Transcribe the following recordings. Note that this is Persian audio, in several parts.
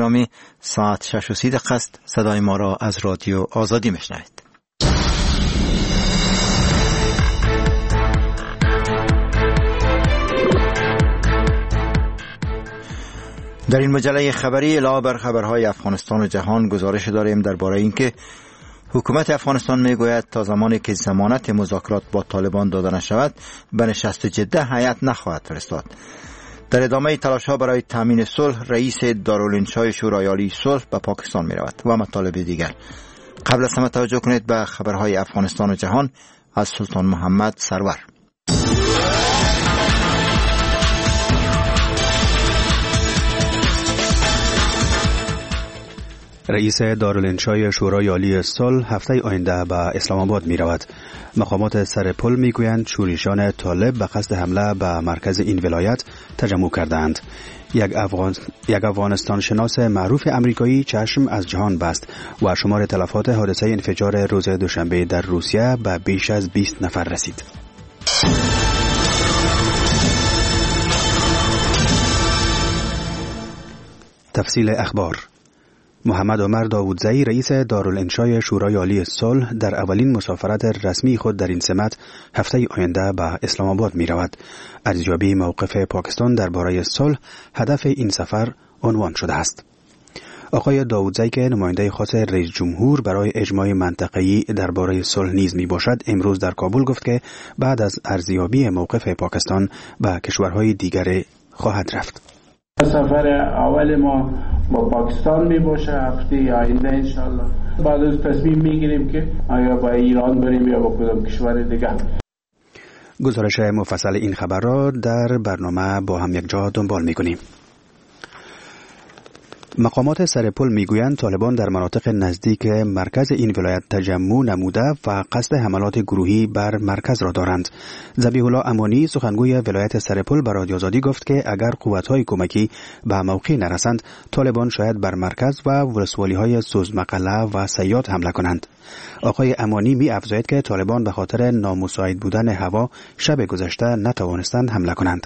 گرامی، ساعت 6:30 است. صدای ما را از رادیو آزادی میشنوید. در این مجله خبری علاوه بر خبرهای افغانستان و جهان گزارش داریم درباره اینکه حکومت افغانستان میگوید تا زمانی که ضمانت مذاکرات با طالبان داده نشود به نشست جده هیئت نخواهد فرستاد. در ادامه تلاش‌ها برای تامین صلح، رئیس دارالانشای شورای عالی صلح به پاکستان می‌رود و مطالب دیگر. قبل از همه توجه کنید به خبرهای افغانستان و جهان از سلطان محمد سرور. رئیس دارالانشای شورای عالی صلح هفته آینده به اسلام آباد می رود. مقامات سرپل می گویند شورشیان طالب به قصد حمله به مرکز این ولایت تجمع کردند. یک افغانستان شناس معروف امریکایی چشم از جهان بست و شمار تلفات حادثه انفجار روز دوشنبه در روسیه به بیش از 20 نفر رسید. تفصیل اخبار. محمد عمر داودزئی رئیس دارالانشای شورای عالی صلح در اولین مسافرت رسمی خود در این سمت هفته آینده به اسلام آباد می رود. ارزیابی موقف پاکستان درباره صلح هدف این سفر عنوان شده است. آقای داودزئی که نماینده خاص رئیس جمهور برای اجماع منطقه‌ای درباره صلح نیز می باشد، امروز در کابل گفت که بعد از ارزیابی موقف پاکستان به کشورهای دیگر خواهد رفت. سفر اول ما با پاکستان می باشه هفته آینده انشالله. بعد از تصمیم می گیریم که آیا با ایران بریم یا با کدام کشور دیگر. گزارش مفصل این خبر را در برنامه با هم یک جا دنبال می کنیم. مقامات سرپل میگویند طالبان در مناطق نزدیک مرکز این ولایت تجمع نموده و قصد حملات گروهی بر مرکز را دارند. ذبیح الله امانی سخنگوی ولایت سرپل به رادیو آزادی گفت که اگر قوت‌های کمکی به موقع نرسند طالبان شاید بر مرکز و ولسوالی‌های سوزمقله و سیاد حمله کنند. آقای امانی می افزاید که طالبان به خاطر نامساعد بودن هوا شب گذشته نتوانستند حمله کنند.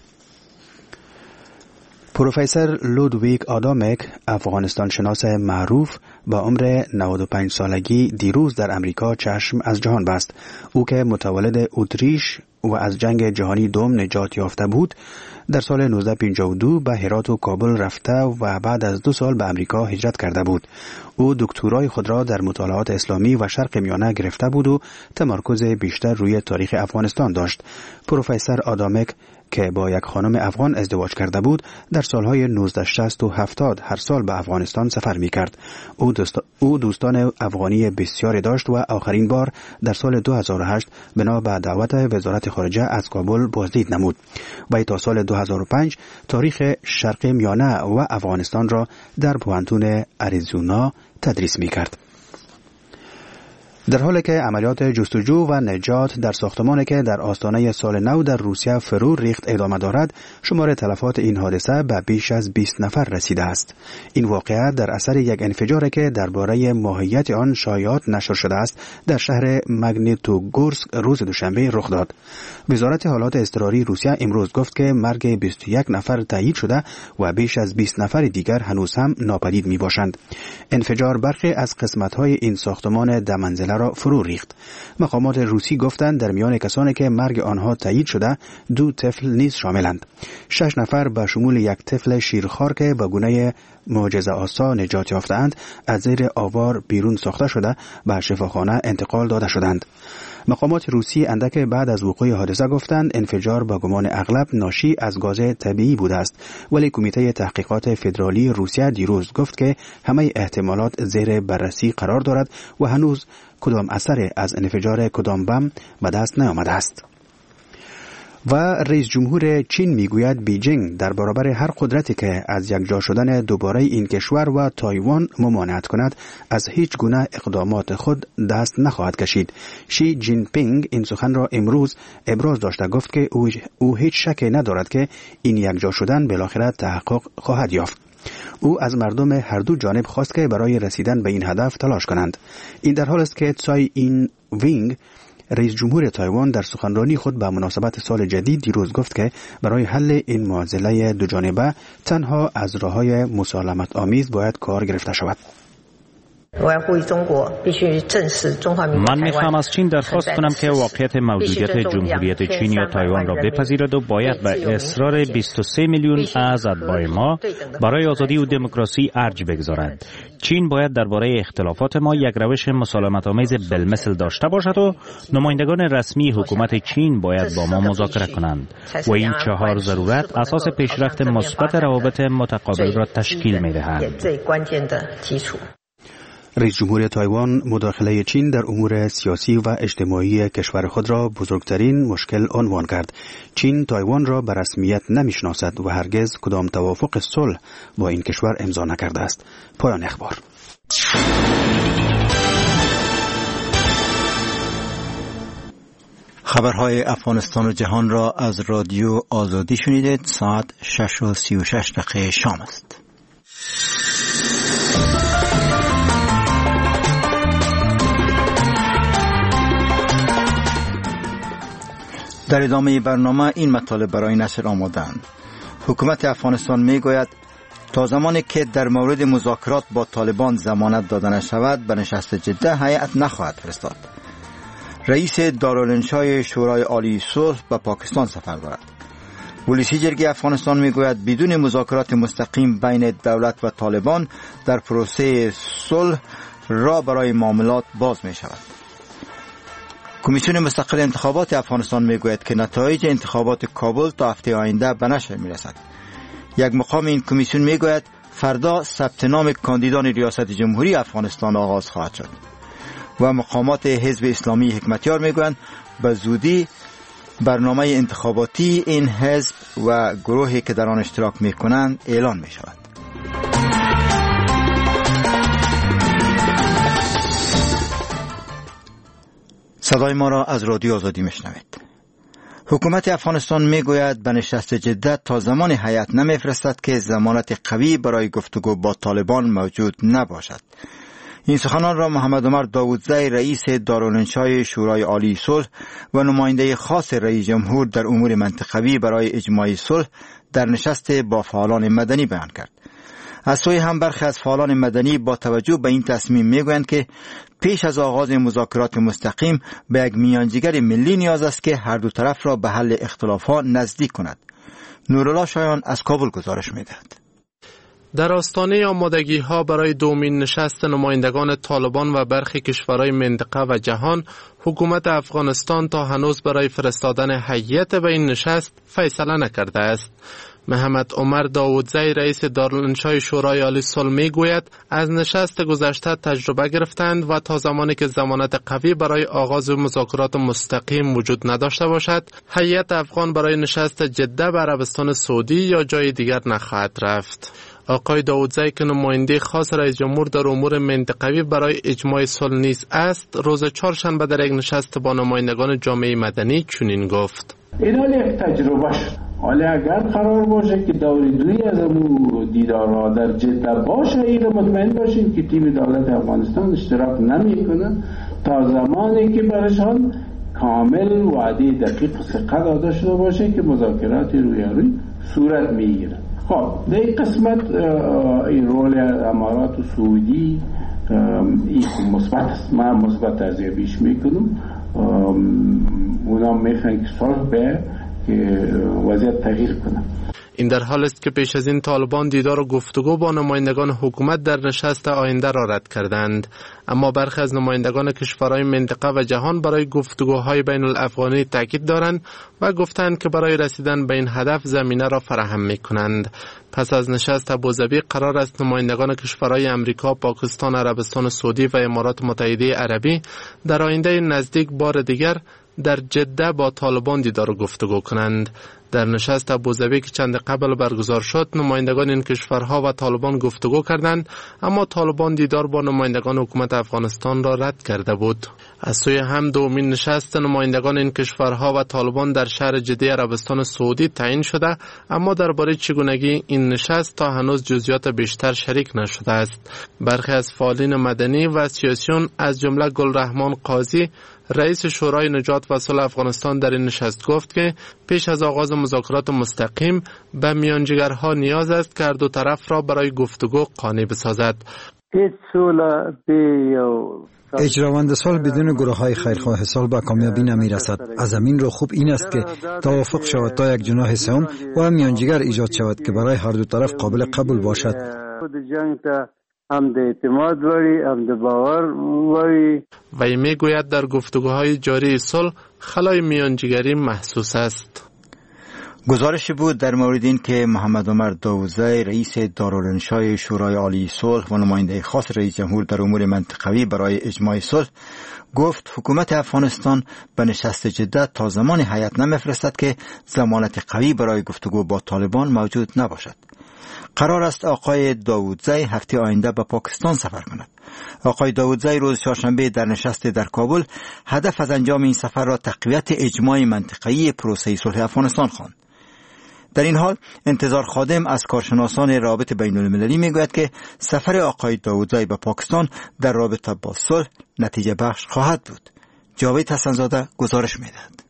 پروفسور لودویک آدامک، افغانستان شناس معروف با عمر 95 سالگی، دیروز در امریکا چشم از جهان بست. او که متولد اتریش و از جنگ جهانی دوم نجات یافته بود، در سال 1952 به هرات و کابل رفته و بعد از 2 سال به امریکا هجرت کرده بود. او دکترای خود را در مطالعات اسلامی و شرق میانه گرفته بود و تمرکز بیشتر روی تاریخ افغانستان داشت. پروفسور آدامک که با یک خانم افغان ازدواج کرده بود، در سالهای 1960 و 70 هر سال به افغانستان سفر می‌کرد. او دوستان افغانی بسیاری داشت و آخرین بار در سال 2008 بنا به دعوت وزارت خارجه از کابل بازدید نمود و تا سال 2005 تاریخ شرق میانه و افغانستان را در پوهنتون اریزونا تدریس می‌کرد. در حالی که عملیات جستجو و نجات در ساختمانی که در آستانه سال نو در روسیه فرو ریخت ادامه دارد، شمار تلفات این حادثه به بیش از 20 نفر رسیده است. این واقعه در اثر یک انفجاری که درباره ماهیت آن شایعات نشر شده است در شهر مگنیتوگورسک روز دوشنبه رخ داد. وزارت حالات اضطراری روسیه امروز گفت که مرگ 21 نفر تایید شده و بیش از 20 نفر دیگر هنوز هم ناپدید می باشند. انفجار برخی از قسمت‌های این ساختمان دمنزله را فرو ریخت. مقامات روسی گفتند در میان کسانی که مرگ آنها تایید شده 2 طفل نیز شاملند. 6 نفر به شمول یک طفل شیرخوار که به گونه معجزه‌آسا نجات یافتند از زیر آوار بیرون ساخته شده به شفاخانه انتقال داده شدند. مقامات روسی اندک بعد از وقوع حادثه گفتند انفجار با گمان اغلب ناشی از گاز طبیعی بوده است، ولی کمیته تحقیقات فدرالی روسیه دیروز گفت که همه احتمالات زیر بررسی قرار دارد و هنوز کدام اثر از انفجار کدام بم به دست نیامده است. و رئیس جمهور چین میگوید بیجینگ در برابر هر قدرتی که از یکجا شدن دوباره این کشور و تایوان ممانعت کند از هیچ گونه اقدامات خود دست نخواهد کشید. شی جین پینگ این سخن را امروز ابراز داشته، گفت که او هیچ شکی ندارد که این یکجا شدن بالاخره تحقق خواهد یافت. او از مردم هر دو جانب خواست که برای رسیدن به این هدف تلاش کنند. این در حال است که تسای این وینگ رئیس جمهور تایوان در سخنرانی خود به مناسبت سال جدید دیروز گفت که برای حل این معضله دو جانبه تنها از راه‌های مسالمت آمیز باید کار گرفته شود. من میخوام از چین درخواست کنم که واقعیت موجودیت جمهوریت چین یا تایوان را بپذیرد و باید به اصرار 23 میلیون از اتباع ما برای آزادی و دموکراسی ارج بگذارد. چین باید درباره اختلافات ما یک روش مسالمت آمیز بالمثل داشته باشد و نمایندگان رسمی حکومت چین باید با ما مذاکره کنند و این 4 ضرورت اساس پیشرفت مثبت روابط متقابل را تشکیل می‌دهند. رئیس جمهور تایوان مداخله چین در امور سیاسی و اجتماعی کشور خود را بزرگترین مشکل عنوان کرد. چین تایوان را به رسمیت نمیشناسد و هرگز کدام توافق صلح با این کشور امضا نکرده است. پایان اخبار. خبرهای افغانستان و جهان را از رادیو آزادی شنیدید. ساعت 6:36 شام است. در ادامه برنامه این مطالب برای نشر آماده‌اند. حکومت افغانستان میگوید تا زمانی که در مورد مذاکرات با طالبان ضمانت داده نشود به نشست جده هیئت نخواهد فرستاد. رئیس دارالانشای شورای عالی صلح به پاکستان سفر دارد. ولسی جرگه افغانستان میگوید بدون مذاکرات مستقیم بین دولت و طالبان در پروسه صلح راه برای معاملات باز می شود. کمیسیون مستقل انتخابات افغانستان میگوید که نتایج انتخابات کابل تا هفته آینده به نشر میرسد. یک مقام این کمیسیون میگوید فردا ثبت نام کاندیدان ریاست جمهوری افغانستان آغاز خواهد شد و مقامات حزب اسلامی حکمتیار میگویند به زودی برنامه انتخاباتی این حزب و گروهی که در آن اشتراک میکنند اعلان میشود. صدای ما را از رادیو آزادی میشنوید. حکومت افغانستان میگوید به نشست جده تا زمان هیئت نمیفرستد که ضمانت قوی برای گفتگو با طالبان موجود نباشد. این سخنان را محمد عمر داودزی رئیس دارالانشای شورای عالی صلح و نماینده خاص رئیس جمهور در امور منطقوی برای اجماع صلح در نشست با فعالان مدنی بیان کرد. از سوی هم برخی از فعالان مدنی با توجه به این تصمیم میگویند که پیش از آغاز مذاکرات مستقیم به یک میانجیگر ملی نیاز است که هر دو طرف را به حل اختلافات نزدیک کند. نورالله شایان از کابل گزارش میدهد. در آستانه آمادگی‌ها برای دومین نشست نمایندگان طالبان و برخی کشورهای منطقه و جهان، حکومت افغانستان تا هنوز برای فرستادن هیئت به این نشست فیصله نکرده است. محمد عمر داودزی رئیس دارالانشای شورای عالی صلح میگوید از نشست گذشته تجربه گرفتند و تا زمانی که ضمانت قوی برای آغاز مذاکرات مستقیم وجود نداشته باشد، هیئت افغان برای نشست جده به عربستان سعودی یا جای دیگر نخواهد رفت. آقای داودزی که نماینده خاص رئیس جمهور در امور منطقوی برای اجماع صلح نیز است، روز چهارشنبه در یک نشست با نمایندگان جامعه مدنی چنین گفت: این یک تجربه شد. حالا اگر قرار باشه که دور دوی از دیدارها در جده باشه، این مطمئن باشیم که تیم دولت افغانستان اشتراک نمیکنه تا زمانی که برشان کامل وعده دقیق ثقه داده شده باشه که مذاکرات رویارویی صورت میگیره. خب در این قسمت این رول امارات و سعودی این مثبت است. من مثبت ارزیابیش میکنم. اونا میخوان که صلح به که وضعیت تغییر کنه. این در حال است که پیش از این طالبان دیدار و گفتگو با نمایندگان حکومت در نشست آینده را رد کردند، اما برخی از نمایندگان کشورهای منطقه و جهان برای گفتگوهای بین الافغانی تاکید دارند و گفتند که برای رسیدن به این هدف زمینه را فراهم می‌کنند. پس از نشست ابوظبی قرار است نمایندگان کشورهای امریکا، پاکستان، عربستان سعودی و امارات متحده عربی در آینده نزدیک بار دیگر در جده با طالبان دیدار و گفتگو کنند. در نشست ابوظبی که چند قبل برگزار شد، نمایندگان این کشورها و طالبان گفتگو کردند، اما طالبان دیدار با نمایندگان حکومت افغانستان را رد کرده بود. از سوی هم دومین نشست نمایندگان این کشورها و طالبان در شهر جده عربستان سعودی تعیین شده، اما درباره چگونگی این نشست تا هنوز جزئیات بیشتر شریک نشده است. برخی از فعالین مدنی و سیاسیون از جمله گلرحمان قاضی رئیس شورای نجات و صلح افغانستان در این نشست گفت که پیش از آغاز مذاکرات مستقیم به میانجیگرها نیاز است که هر دو طرف را برای گفتگو قانع بسازد. اجراوند صلح بدون گروه‌های خیرخواه صلح به کامیابی نمی‌رسد. از همین رو خوب این است که توافق شود تا یک جناح سوم و میانجیگر ایجاد شود که برای هر دو طرف قابل قبول باشد. وی میگوید در گفتگوهای جاری صلح خلای میانجیگری محسوس است. گزارش بود در مورد این که محمد عمر داوودزی رئیس دارالانشای شورای عالی صلح و نماینده خاص رئیس جمهور در امور منطقوی برای اجماع صلح گفت حکومت افغانستان به نشست جده تا زمان هیئت نمیفرستد که ضمانت قوی برای گفتگو با طالبان موجود نباشد. قرار است آقای داوودزی هفته آینده به پاکستان سفر کند. آقای داوودزی روز چهارشنبه در نشست در کابل هدف از انجام این سفر را تقویت اجماع منطقه‌ای پروسه صلح افغانستان خواند. در این حال انتظار خادم از کارشناسان رابطه بین المللی میگوید که سفر آقای داوودزی به پاکستان در رابطه با صلح نتیجه بخش خواهد بود. جاوید حسن‌زاده گزارش میدهد.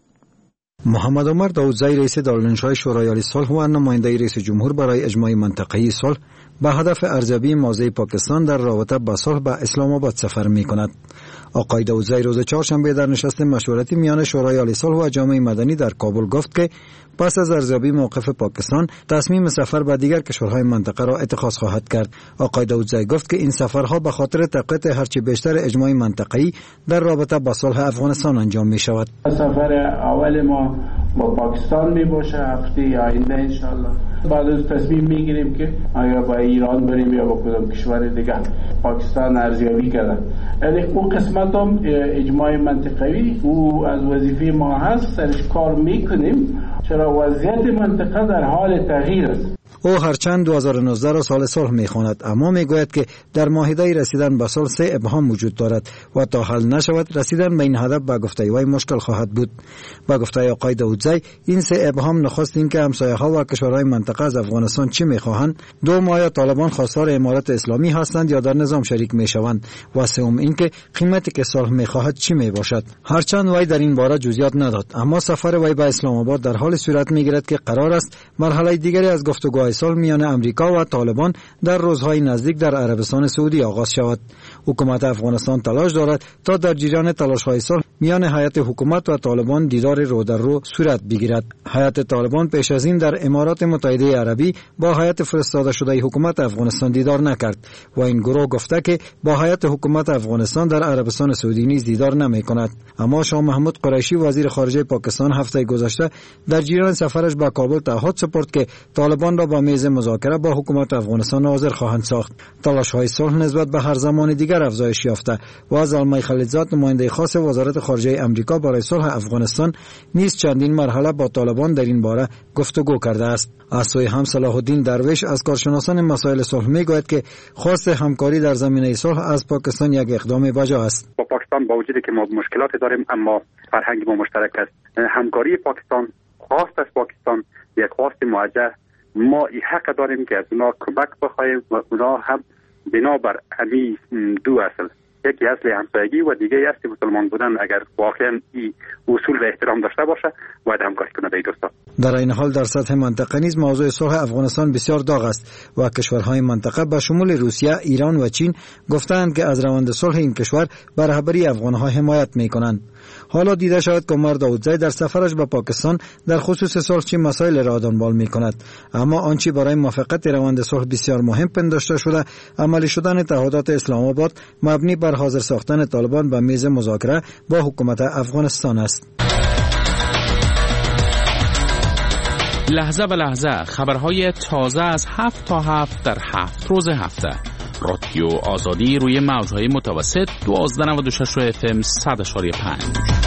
محمد عمر داوودزی رئیس دارالانشای شورای عالی صلح و نماینده رئیس جمهور برای اجماع منطقه‌ای صلح به هدف ارزیابی موضع پاکستان در رابطه با صلح به اسلام آباد سفر می‌کند. آقای داوودزی روز چهارشنبه در نشست مشورتی میان شورای عالی صلح و جامعه مدنی در کابل گفت که پس از ارزیابی موقف پاکستان تصمیم سفر به دیگر کشورهای منطقه را اتخاذ خواهد کرد. آقای داوودزی گفت که این سفرها به خاطر تقویت هرچه بیشتر اجماع منطقه‌ای در رابطه با صلح افغانستان انجام می شود. سفر اول ما با پاکستان می باشه هفته آینده انشالله. بعد از تصمیم می گیریم که آیا با ایران بریم یا با کدام کشور دیگر. پاکستان ارزیابی کرده. یعنی اون قسمت هم اجماع منطقه‌ای او از وظیفه ما هست، سرش کار میکنیم، چرا وضعیت منطقه در حال تغییر است. او هرچند 2019 را سال صلح می‌خواند، اما میگوید که در معاهده رسیدن به صلح 3 ابهام وجود دارد و تا حل نشود رسیدن به این هدف به گفته وی مشکل خواهد بود. با گفته آقای داوودزی این 3 ابهام نخست این که همسایه‌ها و کشورهای منطقه از افغانستان چی می‌خواهند، دوم آیا طالبان خواستار امارات اسلامی هستند یا در نظام شریک می‌شوند و سوم این که قیمتی که صلح می‌خواهد چی میباشد. هرچند وی در این باره جزئیات نداد، اما سفر وی به اسلام آباد در حال صورت می‌گیرد که قرار است مرحله دیگری از گفتگوهای صلح میان امریکا و طالبان در روزهای نزدیک در عربستان سعودی آغاز شود. حکومت افغانستان تلاش دارد تا در جریان تلاش‌های صلح میان هیئت حکومت و طالبان دیدار رو در رو صورت بگیرد. هیئت طالبان پیش از این در امارات متحده عربی با هیئت فرستاده شده حکومت افغانستان دیدار نکرد و این گروه گفته که با هیئت حکومت افغانستان در عربستان سعودی نیز دیدار نمی‌کند. اما شاه محمود قریشی وزیر خارجه پاکستان هفته گذشته در جریان سفرش به کابل تعهد سپرد که طالبان را با میز مذاکره با حکومت افغانستان حاضر خواهند ساخت. تلاش‌های صلح نسبت به هر زمان دیگر افزایش یافته و از زلمه خلیلزاد نماینده خاص وزارت خارجه امریکا برای صلح افغانستان نیز چندین مرحله با طالبان در این باره گفتگو کرده است. از سوی هم صلاح الدین درویش از کارشناسان مسائل صلح میگوید که خواست همکاری در زمینه صلح از پاکستان یک اقدام بجا است. با پاکستان با وجودی که ما مشکلات داریم اما فرهنگ ما مشترک است. همکاری پاکستان خواست از پاکستان یک خواست موجه، ما این حق داریم که از اونا کمک بخواهیم و اونا هم بنابر همین دو اصل، یکی اصل همسایگی و دیگه اصل مسلمان بودن، اگر واقعا این اصول و احترام داشته باشه باید همکاری کنه با دوستان. در این حال در سطح منطقه نیز موضوع صلح افغانستان بسیار داغ است و کشورهای منطقه به شمول روسیه، ایران و چین گفتند که از روند صلح این کشور بر رهبری افغانها حمایت میکنند. حالا دیده شود که عمر داوودزی در سفرش به پاکستان در خصوص صلح چه مسائل را دنبال میکند، اما آنچه برای موافقت روند صلح بسیار مهم پنداشته شده عملی شدن تعهدات اسلام آباد مبنی بر حاضر ساختن طالبان به میز مذاکره با حکومت افغانستان است. لحظه به لحظه خبرهای تازه از 7 تا 7 در 7 روز هفته. رادیو آزادی روی موجهای متوسط 1296 و FM 100.5.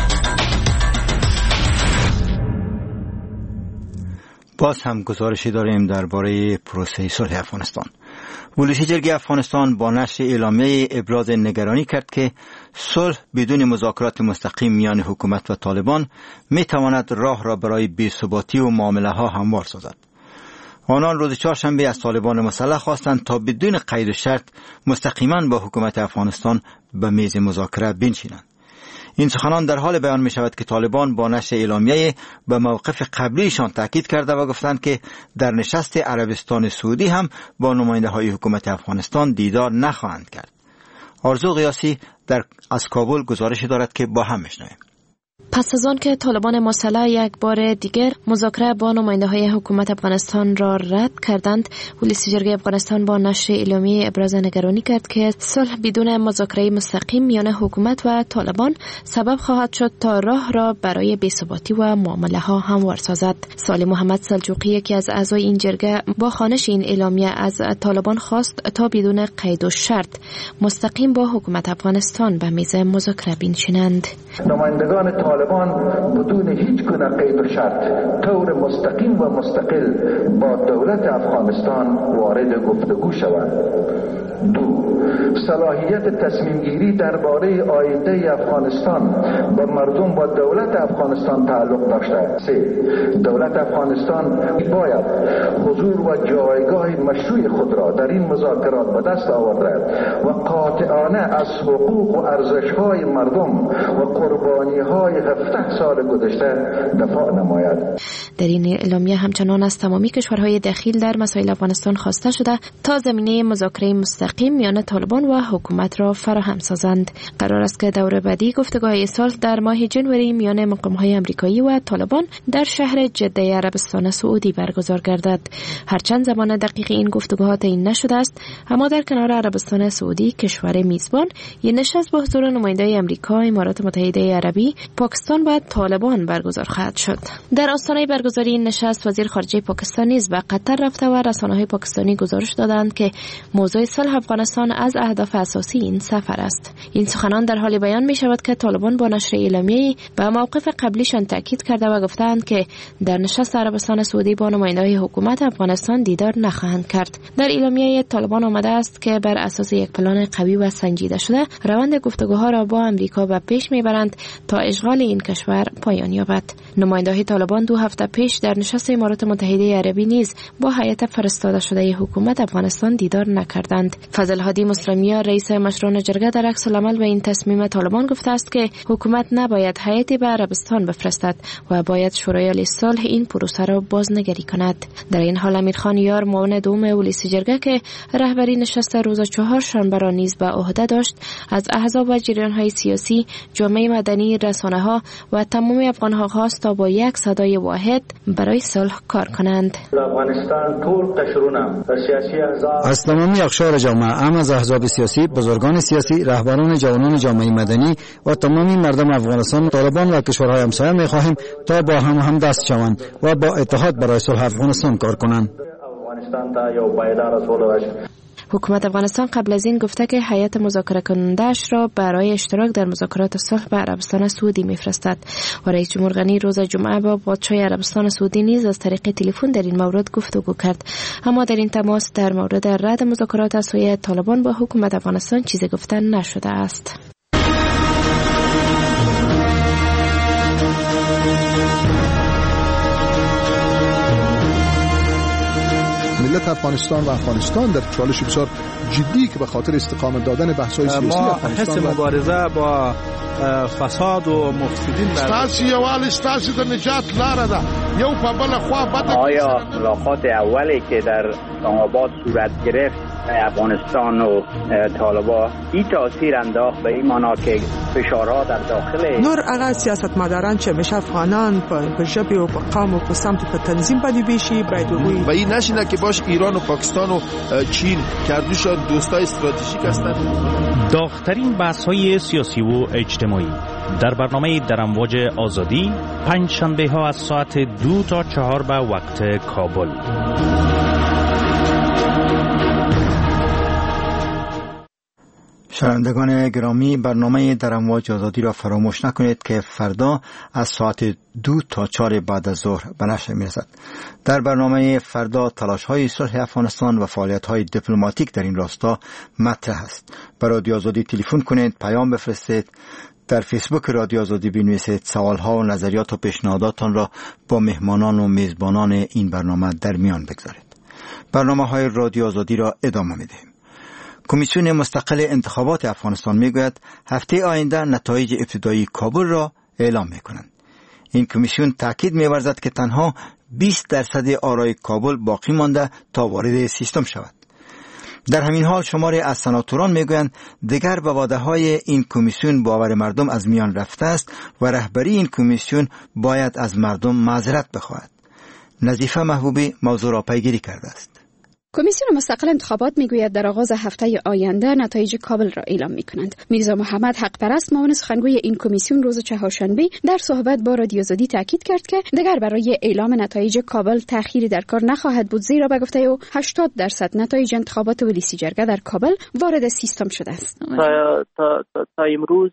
باز هم گزارشی داریم درباره پروسه صلح افغانستان. ولایت جرگه افغانستان با نشر اعلامیه ابراز نگرانی کرد که صلح بدون مذاکرات مستقیم میان حکومت و طالبان می تواند راه را برای بی‌ثباتی و معامله ها هموار سازد. آنان روز چهارشنبه از طالبان مسلح خواستند تا بدون قید و شرط مستقیما با حکومت افغانستان به میز مذاکره بنشینند. این سخنان در حال بیان می شود که طالبان با نشر اعلامیه به موقف قبلیشان تاکید کرده و گفتند که در نشست عربستان سعودی هم با نماینده های حکومت افغانستان دیدار نخواهند کرد. آرزو قیاسی از کابل گزارش دارد که با هم میشنویم. پس از آن که طالبان مسلح یک بار دیگر مذاکره با نماینده های حکومت افغانستان را رد کردند، پلیس جرگه افغانستان با نشر اعلامیه ابراز نگرانی کرد که صلح بدون مذاکره مستقیم میان حکومت و طالبان سبب خواهد شد تا راه را برای بی‌ثباتی و معامله ها هموار سازد. صالح محمد سلجوقی، یکی از اعضای این جرگه، با خوانش این اعلامیه از طالبان خواست تا بدون قید و شرط مستقیم با حکومت افغانستان به میز مذاکره بنشینند. نمایندگان طالبان بدون هیچ گونه قید و شرط طور مستقیم و مستقل با دولت افغانستان وارد گفتگو شوند. 2. صلاحیت تصمیم گیری درباره آینده افغانستان با مردم با دولت افغانستان تعلق داشته. 3. دولت افغانستان باید حضور و جایگاه مشروع خود را در این مذاکرات به دست آورد و قاطعانه از حقوق و ارزش‌های مردم و قربانی‌های 17 سال گذشته دفاع نماید. در این اعلامیه همچنان از تمامی کشورهای دخیل در مسائل افغانستان خواسته شده تا زمینه مذاکره مستقیم میان طالبان و حکومت را فراهم سازند. قرار است که دور بعدی گفتگوهای صلح در ماه ژانویه میان مقام‌های آمریکایی و طالبان در شهر جده عربستان سعودی برگزار گردد. هرچند زمان دقیق این گفتگوها تعیین نشده است، اما در کنار عربستان سعودی، کشور میزبان، یک نشست با حضور نماینده‌های آمریکا، امارات متحده عربی، پاکستان و طالبان برگزار خواهد شد. در آستانه برگزاری این نشست وزیر خارجه پاکستان نیز به قطر رفته و رسانه‌های پاکستانی گزارش دادند که موضوع صلح افغانستان از اهداف اساسی این سفر است. این سخنان در حال بیان می شود که طالبان با نشر اعلامیه‌ای به موقف قبلیشان تاکید کرده و گفتند که در نشست عربستان سعودی با نماینده‌های حکومت افغانستان دیدار نخواهند کرد. در اعلامیه طالبان آمده است که بر اساس یک پلان قوی و سنجیده شده روند گفتگوها را با آمریکا به پیش میبرند تا اشغال این کشور پایان یابد. نماینده‌های طالبان 2 هفته پیش در نشست امارات متحده عربی نیز با هیئت فرستاده شده حکومت افغانستان دیدار نکردند. فضل هادی مسلمی‌ها، رئیس مشران جرگه، در عکس العمل به این تصمیم طالبان گفته است که حکومت نباید هیئتی به عربستان بفرستد و باید شورای صلح این پروسه را بازنگری کند. در این حال امیرخان یار، معاون دوم پلیس جرگه که رهبری نشست روز 4 شنبه را نیز به عهده داشت، از احزاب و جریان‌های سیاسی، جامعه مدنی، رسانه‌ها و تمام افغان‌ها خواست تا با یک صدای واحد برای صلح کار کنند. از تمامی اقشار جامعه، هم از احزاب سیاسی، بزرگان سیاسی، رهبران جوانان جامعه مدنی و تمامی مردم افغانستان، طالبان و کشورهای همسایه می‌خواهیم تا با هم دست شوند و با اتحاد برای صلح افغانستان کار کنند. حکومت افغانستان قبل از این گفته که هیئت مذاکره کننده‌اش را برای اشتراک در مذاکرات صلح به عربستان سعودی می‌فرستد و رئیس جمهور غنی روز جمعه با پادشاه عربستان سعودی نیز از طریق تلفن در این مورد گفتگو کرد، اما در این تماس در مورد رد مذاکرات از سوی طالبان با حکومت افغانستان چیزی گفته نشده است. ملت افغانستان و افغانستان در چالش بسیار جدی که به خاطر استقامت دادن بحث‌های سیاسی افغانستان حس مبارزه با فساد و مفسدین ستاسو یوال ستاسو د نجات لاره ده یو په بل خوا بده. آیا ملاقات اولی که در اسلام آباد صورت گرفت افغانستان و طالبان این تاثیر انداخت به این معنا که فشارها در داخل نور هغه سیاستمداران چې همیشه افغانان په ژبې او په قوم او په سمت په تنظیم باندې بیشي باید وګوري و این نشینه که باش ایران و پاکستان و چین کردوش دوستای استراتژیک هستند. داغ‌ترین بحث‌های سیاسی و اجتماعی در برنامه در امواج آزادی پنج شنبه ها از ساعت 2 تا 4 به وقت کابل. شنوندگان گرامی، برنامه در امواج آزادی را فراموش نکنید که فردا از ساعت 2 تا 4 بعد از ظهر به نشر می‌رسد. در برنامه فردا تلاش‌های صلح افغانستان و فعالیت‌های دیپلماتیک در این راستا مطرح است. به رادیو آزادی تلفن کنید، پیام بفرستید، در فیسبوک رادیو آزادی بنویسید، سوال‌ها و نظریات و پیشنهاداتان را با مهمانان و میزبانان این برنامه در میان بگذارید. برنامه‌های رادیو آزادی را ادامه می‌دهیم. کمیسیون مستقل انتخابات افغانستان میگوید هفته آینده نتایج ابتدایی کابل را اعلام میکنند. این کمیسیون تاکید می‌ورزد که تنها 20% آرای کابل باقی مانده تا وارد سیستم شود. در همین حال شماری از سناتوران میگویند دیگر به وعده‌های این کمیسیون باور مردم از میان رفته است و رهبری این کمیسیون باید از مردم معذرت بخواهد. نظیفه محبوبی موضوع را پیگیری کرده است. کمیسیون مستقل انتخابات میگوید در آغاز هفته آینده نتایج کابل را اعلام میکنند. میرزا محمد حق پرست معاون سخنگوی این کمیسیون روز چهارشنبه در صحبت با رادیو آزادی تاکید کرد که دیگر برای اعلام نتایج کابل تأخیری در کار نخواهد بود، زیرا به گفته او 80% نتایج انتخابات ولیسی جرگه در کابل وارد سیستم شده است. تا امروز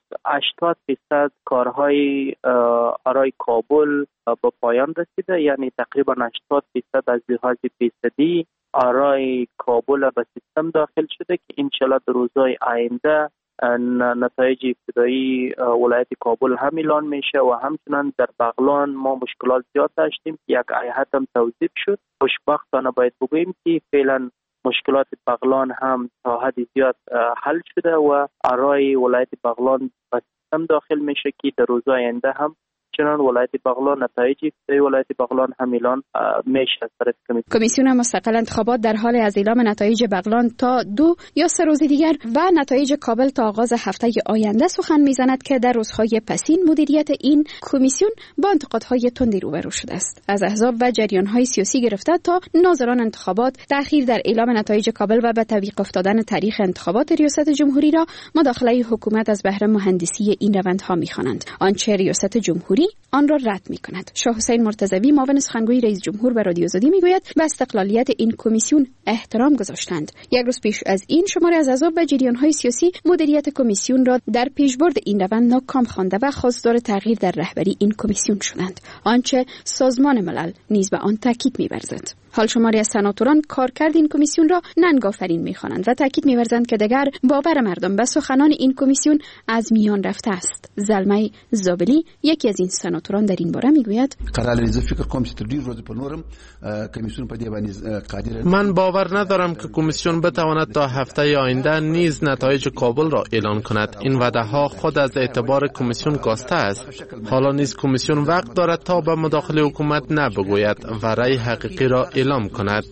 80% کارهای آرای کابل به پایان رسیده، یعنی تقریبا 80% از لحاظ فیصدی آرای کابل به سیستم داخل شده که انشالله در روزهای آینده نتایج ابتدایی ولایت کابل هم اعلان میشه و همچنان در بغلان ما مشکلات زیاد داشتیم که یک هیئت هم توظیف شد. خوشبختانه باید بگوییم که فعلا مشکلات بغلان هم تا حد زیاد حل شده و آرای ولایت بغلان به سیستم داخل میشه که در روزهای آینده هم چنان ولایت بغلان نتایج ولایت بغلان هم اعلان میشه. کمیسیون مستقل انتخابات در حال از اعلام نتایج بغلان تا 2 یا 3 روز دیگر و نتایج کابل تا آغاز هفته آینده سخن میزند که در روزهای پسین مدیریت این کمیسیون با انتقادهای تندی روبرو شده است. از احزاب و جریانهای سیاسی گرفته تا ناظران انتخابات تأخیر در اعلام نتایج کابل و به تعویق افتادن تاریخ انتخابات ریاست جمهوری را مداخله حکومت از بهره مهندسی این روندها می‌خوانند. آنچه ریاست جمهوری آن را رد می‌کند. شاه حسین مرتضوی معاون سخنگوی رئیس جمهور به رادیو آزادی میگوید به استقلالیت این کمیسیون احترام گذاشتند. یک روز پیش از این شماری از احزاب و جریان‌های سیاسی مدیریت کمیسیون را در پیشبرد این روند ناکام خوانده و خواستار تغییر در رهبری این کمیسیون شدند، آنچه سازمان ملل نیز به آن تاکید می‌ورزد. حال شماری از سناتوران کارکرد این کمیسیون را ننگ‌آفرین می‌خوانند و تاکید می‌ورزند که دیگر باور مردم به سخنان این کمیسیون از میان رفته است. زلمه زابلی یکی از این سناتوران در این باره میگوید من باور ندارم که کمیسیون بتواند تا هفته آینده نیز نتایج کابل را اعلان کند. این وعده‌ها خود از اعتبار کمیسیون کاسته است. حالا نیز کمیسیون وقت دارد تا به مداخله حکومت نبگوید و رأی حقیقی را اعلام کند.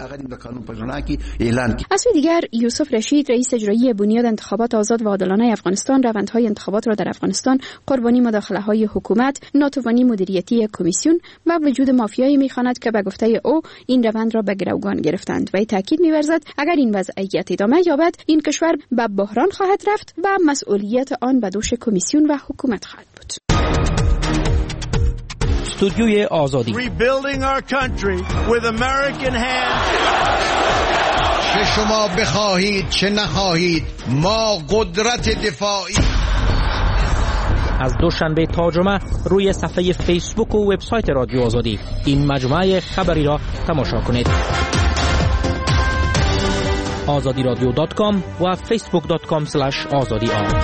از سوی دیگر یوسف رشید رئیس اجرایی بنیاد انتخابات آزاد و عادلانه افغانستان روندهای انتخابات را در افغانستان قربانی مداخله‌های حکومت، ناتوانی مدیریتی کمیسیون و وجود مافیایی می‌خواند که به گفته او این روند را به گروگان گرفتند و تاکید می‌ورزد اگر این وضعیت ادامه یابد این کشور به بحران خواهد رفت و مسئولیت آن به دوش کمیسیون و حکومت خواهد بود. استودیوی آزادی چه شما بخواهید چه نخواهید ما قدرت دفاعی. از دوشنبه تا جمعه روی صفحه فیسبوک و وبسایت رادیو آزادی این مجموعه خبری را تماشا کنید. azadiradio.com و facebook.com/azadi.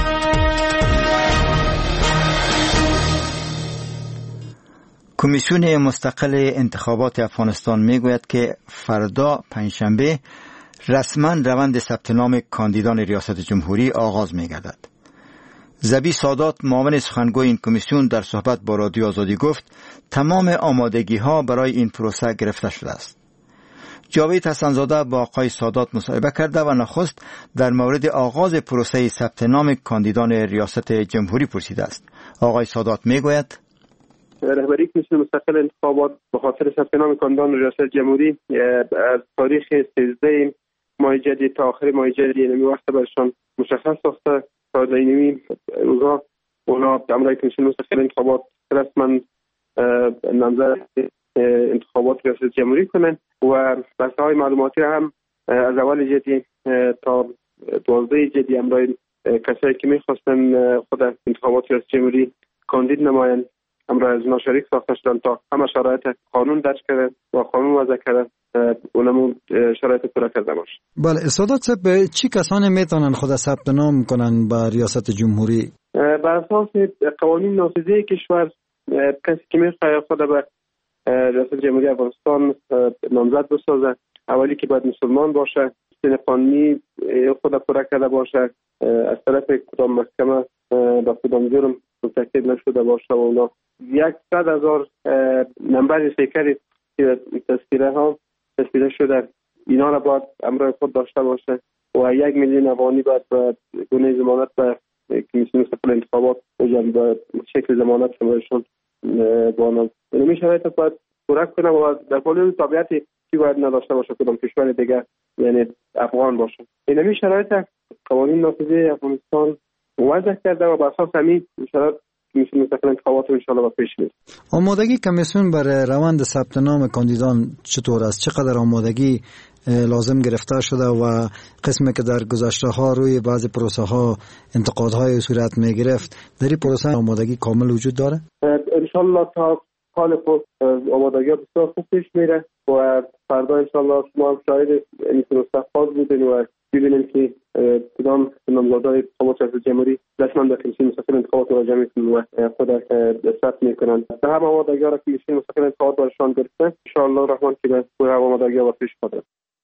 کمیسیون مستقل انتخابات افغانستان میگوید که فردا پنجشنبه رسما روند ثبت نام کاندیدان ریاست جمهوری آغاز می‌گردد. زبی سادات معاون سخنگوی این کمیسیون در صحبت با رادیو آزادی گفت تمام آمادگی‌ها برای این پروسه گرفته شده است. جاوید حسن‌زاده با آقای سادات مصاحبه کرده و نخست در مورد آغاز پروسه ثبت نام کاندیدان ریاست جمهوری پرسیده است. آقای سادات میگوید رهبری کمیسیون مستقل انتخابات به خاطر ثبت نام کاندیدان ریاست جمهوری از تاریخ 13 ماه جدید تا آخر ماه جدید یعنی وقت برشان مشخص ساخته تا اینمی روزها اونا امرای کمیسیون مستقل انتخابات رسما نامزد انتخابات ریاست جمهوری کنن و بسته های معلوماتی هم از اول جدی تا 12 جدی امرای کسایی که میخواستن خود انتخابات ریاست جمهوری کاندید نماین امروز از شریک ساخته شدن تا همه شرایط قانون درج کرده و قانون وضع کرده اونمون شرایط پورا کرده باشه. بله سادات صاحب چی کسانی میتونن خود ثبت نام کنن با ریاست جمهوری؟ بر اساس قوانین نافذه کشور کسی که میخواد خود به ریاست جمهوری افغانستان نامزد بسازه اولی که باید مسلمان باشه سن قانونی خود پورا کرده باشه، از طرف کدام محکمه با کدام جرم مرتکب نشده باشه و اونا 100,000 نمبر شکری تذکیره ها تذکیره شده، اینا را باید امرای خود داشته باشه و 1 میلیون افغانی باید به گونه ضمانت به کمیسیون مستقل انتخابات به شکل ضمانت شمارشون بانم. این شرایط باید پورا کنه و در کل طبیعتی چی باید نداشته باشه کدام کشور دیگه، یعنی افغان باشه. این شرایط قوانین نافذه افغانستان وضع کرده و بر اساس همین شرایط کمیسیون مستقل انتخابات ان شاء الله پیش میره. آمادگی کمیسیون برای روند ثبت نام کاندیدان چطور است؟ چقدر آمادگی لازم گرفته شده و قسمی که در گذشته ها روی بعضی پروسه ها انتقادهای صورت می گرفت، در این پروسه آمادگی کامل وجود داره؟ ان شاء الله تا حال خود آمادگی بسیار خوب پیش میره و فردا ان شاء الله ما هم شاهد این پروسه خاص بودیم و ببینیم که کدام نامزدهای انتخابات ریاست جمهوری رسما به کمیسیون مستقل انتخابات مراجعه میکنن و خود ثبت میکنن. به هم آمادگی را کمیسیون مستقل انتخابات برشان گرفته ان شاء الله الرحمن که به پوره آمادگی را پیش خواهد.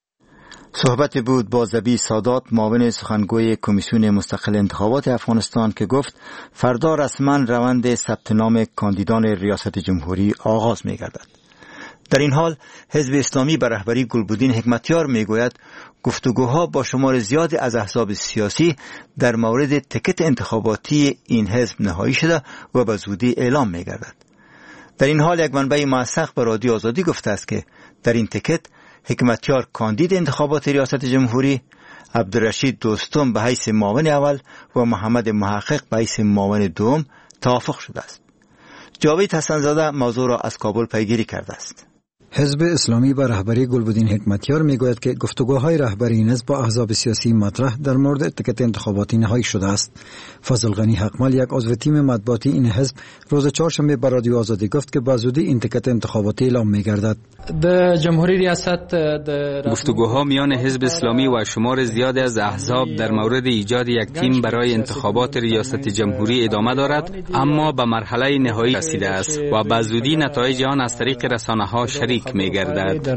صحبت بود با ذبیح سادات، معاون سخنگوی کمیسیون مستقل انتخابات افغانستان که گفت فردا رسما روند ثبت نام کاندیدان ریاست جمهوری آغاز می‌گردد. در این حال حزب اسلامی به رهبری گلبدین حکمتیار میگوید گفتگوها با شمار زیادی از احزاب سیاسی در مورد تکت انتخاباتی این حزب نهایی شده و به زودی اعلام می‌گردد. در این حال یک منبع موثق به رادیو آزادی گفته است که در این تکت حکمتیار کاندید انتخابات ریاست جمهوری، عبدالرشید دوستم به حیث معاون اول و محمد محقق به حیث معاون دوم توافق شده است. جاوید حسن‌زاده موضوع را از کابل پیگیری کرده است. حزب اسلامی به رهبری گلبدین حکمتیار میگوید که گفتگوهای رهبری این حزب با احزاب سیاسی مطرح در مورد تکت انتخاباتی نهایی شده است. فضل غنی حقمل، یک عضو تیم مطبوعاتی این حزب، روز چهارشنبه به رادیو آزادی گفت که به زودی این تکت انتخاباتی اعلام می‌گردد. در جمهوری ریاست گفتگوها میان حزب اسلامی و شمار زیادی از احزاب در مورد ایجاد یک تیم برای انتخابات ریاست جمهوری ادامه دارد، اما به مرحله نهایی رسیده است و به زودی نتایج آن از طریق رسانه‌ها شریک می‌گردد.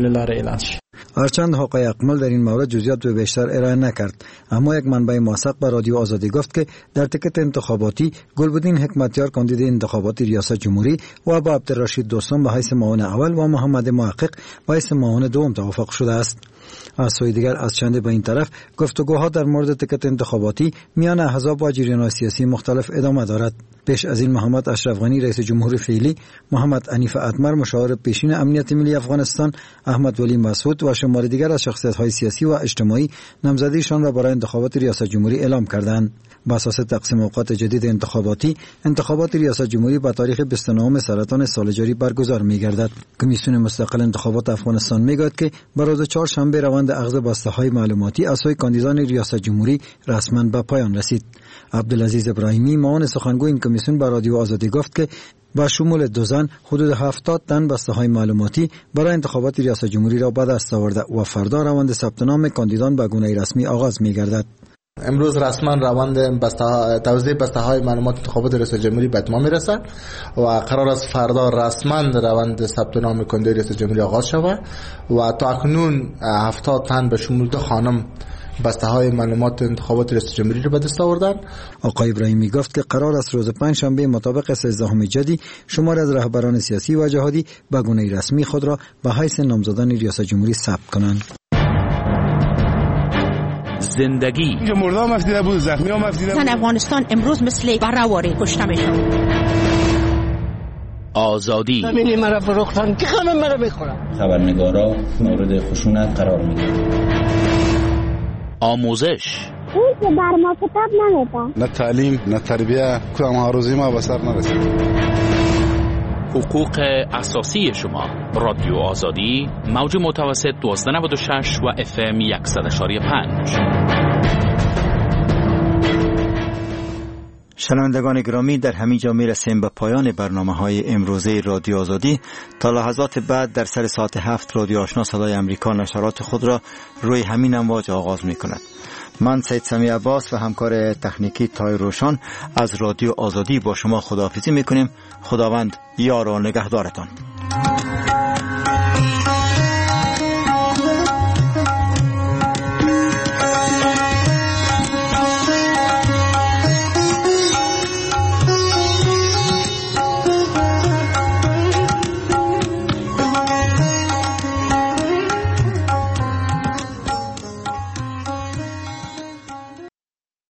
هرچند حقای اکمل در این مورد جزئیات بیشتر ارائه نکرد، اما یک منبع موثق به رادیو آزادی گفت که در تکت انتخاباتی گلبدین حکمتیار کاندید انتخاباتی ریاست جمهوری و با عبدالرشید دوستم به حیث معاون اول و محمد محقق به حیث معاون دوم توافق شده است. از سوی دیگر از چند به این طرف گفتگوها در مورد تکت انتخاباتی میان احزاب و جریان‌های سیاسی مختلف ادامه دارد. پیش از این محمد اشرف غنی رئیس جمهور فعلی، محمد حنیف اتمر مشاور پیشین امنیت ملی افغانستان، احمد ولی مسعود و شمار دیگر از شخصیت‌های سیاسی و اجتماعی نامزدیشان را برای انتخابات ریاست جمهوری اعلام کردند. با اساس تقسیم اوقات جدید انتخابات ریاست جمهوری با تاریخ 29 سرطان سال جاری برگزار می‌گردد. کمیسیون مستقل انتخابات افغانستان می‌گوید که به روز چهارشنبه روند اخذ بسته‌های معلوماتی از سوی کاندیدان ریاست جمهوری رسما به پایان رسید. عبدالعزیز ابراهیمی، معاون سخنگوی این کمیسیون، به رادیو آزادی گفت که با شمول 2 زن حدود 70 تن بسته‌های معلوماتی برای انتخابات ریاست جمهوری را به دست آورده و فردا روند ثبت نام کاندیدان به گونه رسمی آغاز می‌گردد. امروز رسما روند توزیع بسته‌های معلومات انتخابات ریاست جمهوری به اتمام میرسد و قرار است فردا رسما روند ثبت نام کاندید ریاست جمهوری آغاز شود و تا اکنون 70 تن به شمول 2 خانم بسته‌های معلومات انتخابات ریاست جمهوری را به دست آوردند. آقای ابراهیمی گفت که قرار است روز پنجشنبه مطابق 13 جدی شمار از رهبران سیاسی و جهادی به گونه رسمی خود را به حیث نامزدان ریاست جمهوری ثبت کنند. زندگی مردم مفدیده بود، زخمی ها مفدیده بود. افغانستان امروز مثل برآوری کشته میشد. آزادی زمینی مرا فروختن که همه مرا بخورن. خبرنگارا مورد خشونت قرار میگیرن. آموزش این که بر ما کتاب نمیدن. نه تعلیم نه تربیه، کدام آرزوی ما به سر نرسید. حقوق اساسی شما. رادیو آزادی، موج متوسط 1296 و FM 100.5. شنوندگان گرامی، در همین جا میرسیم به پایان برنامه‌های امروزه رادیو آزادی. تا لحظات بعد در سر ساعت 7 رادیو آشنا صدای امریکا نشرات خود را روی همین امواج آغاز می‌کند. من سید سمی عباس و همکار تکنیکی تای روشان از رادیو آزادی با شما خداحافظی می‌کنیم. خداوند یار و نگهدارتان.